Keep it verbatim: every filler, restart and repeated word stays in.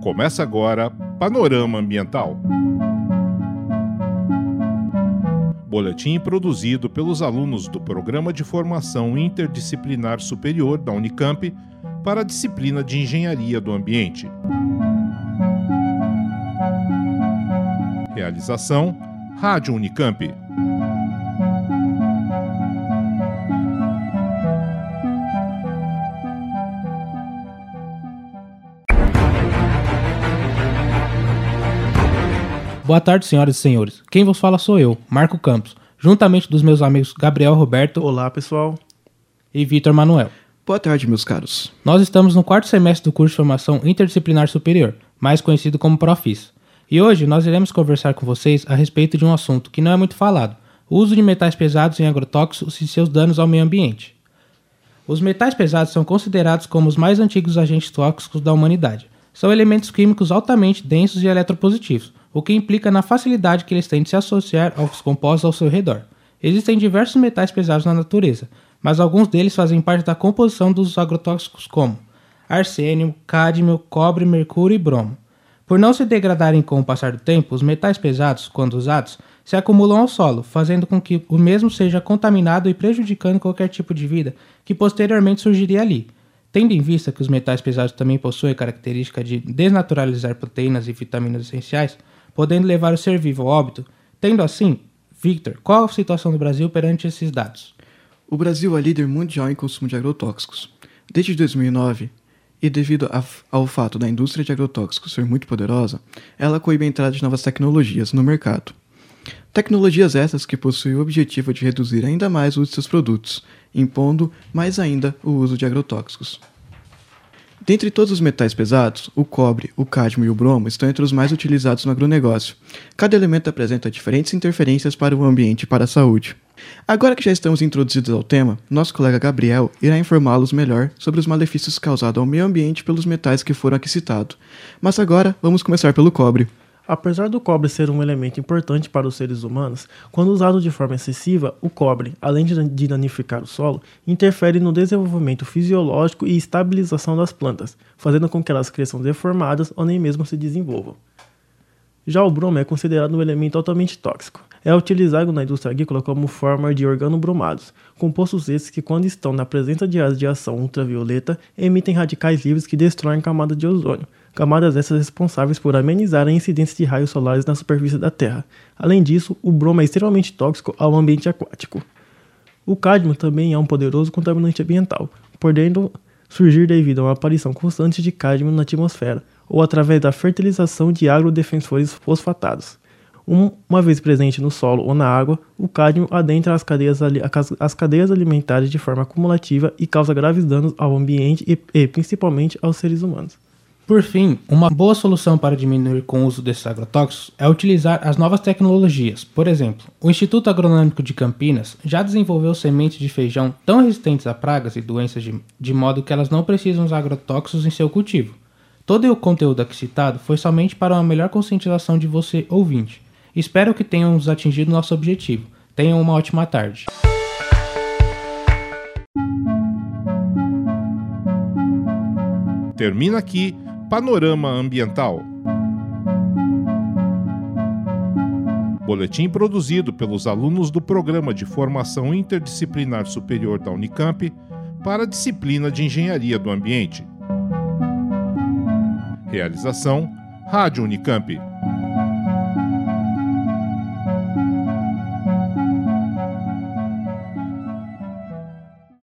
Começa agora Panorama Ambiental. Boletim produzido pelos alunos do Programa de Formação Interdisciplinar Superior da Unicamp para a disciplina de Engenharia do Ambiente. Realização: Rádio Unicamp. Boa tarde, senhoras e senhores. Quem vos fala sou eu, Marco Campos, juntamente dos meus amigos Gabriel Roberto. Olá, pessoal. E Vitor Manuel. Boa tarde, meus caros. Nós estamos no quarto semestre do curso de Formação Interdisciplinar Superior, mais conhecido como Profis. E hoje nós iremos conversar com vocês a respeito de um assunto que não é muito falado: o uso de metais pesados em agrotóxicos e seus danos ao meio ambiente. Os metais pesados são considerados como os mais antigos agentes tóxicos da humanidade. São elementos químicos altamente densos e eletropositivos, o que implica na facilidade que eles têm de se associar aos compostos ao seu redor. Existem diversos metais pesados na natureza, mas alguns deles fazem parte da composição dos agrotóxicos como arsênio, cádmio, cobre, mercúrio e bromo. Por não se degradarem com o passar do tempo, os metais pesados, quando usados, se acumulam ao solo, fazendo com que o mesmo seja contaminado e prejudicando qualquer tipo de vida que posteriormente surgiria ali. Tendo em vista que os metais pesados também possuem a característica de desnaturalizar proteínas e vitaminas essenciais, podendo levar o ser vivo ao óbito, tendo assim, Victor, qual a situação do Brasil perante esses dados? O Brasil é líder mundial em consumo de agrotóxicos. Desde dois mil e nove, e devido a, ao fato da indústria de agrotóxicos ser muito poderosa, ela coíbe a entrada de novas tecnologias no mercado. Tecnologias essas que possuem o objetivo de reduzir ainda mais o uso de seus produtos, impondo mais ainda o uso de agrotóxicos. Dentre todos os metais pesados, o cobre, o cádmio e o bromo estão entre os mais utilizados no agronegócio. Cada elemento apresenta diferentes interferências para o ambiente e para a saúde. Agora que já estamos introduzidos ao tema, nosso colega Gabriel irá informá-los melhor sobre os malefícios causados ao meio ambiente pelos metais que foram aqui citados. Mas agora, vamos começar pelo cobre. Apesar do cobre ser um elemento importante para os seres humanos, quando usado de forma excessiva, o cobre, além de danificar o solo, interfere no desenvolvimento fisiológico e estabilização das plantas, fazendo com que elas cresçam deformadas ou nem mesmo se desenvolvam. Já o bromo é considerado um elemento altamente tóxico. É utilizado na indústria agrícola como forma de organobromados, compostos esses que, quando estão na presença de radiação ultravioleta, emitem radicais livres que destroem a camada de ozônio. Camadas essas responsáveis por amenizar a incidência de raios solares na superfície da Terra. Além disso, o bromo é extremamente tóxico ao ambiente aquático. O cádmio também é um poderoso contaminante ambiental, podendo surgir devido a uma aparição constante de cádmio na atmosfera, ou através da fertilização de agrodefensores fosfatados. Um, uma vez presente no solo ou na água, o cádmio adentra as cadeias, as cadeias alimentares de forma acumulativa e causa graves danos ao ambiente e, e principalmente aos seres humanos. Por fim, uma boa solução para diminuir com o uso desses agrotóxicos é utilizar as novas tecnologias. Por exemplo, o Instituto Agronômico de Campinas já desenvolveu sementes de feijão tão resistentes a pragas e doenças de, de modo que elas não precisam usar agrotóxicos em seu cultivo. Todo o conteúdo aqui citado foi somente para uma melhor conscientização de você, ouvinte. Espero que tenhamos atingido nosso objetivo. Tenham uma ótima tarde. Termina aqui Panorama Ambiental. Boletim produzido pelos alunos do Programa de Formação Interdisciplinar Superior da Unicamp para a disciplina de Engenharia do Ambiente. Realização: Rádio Unicamp.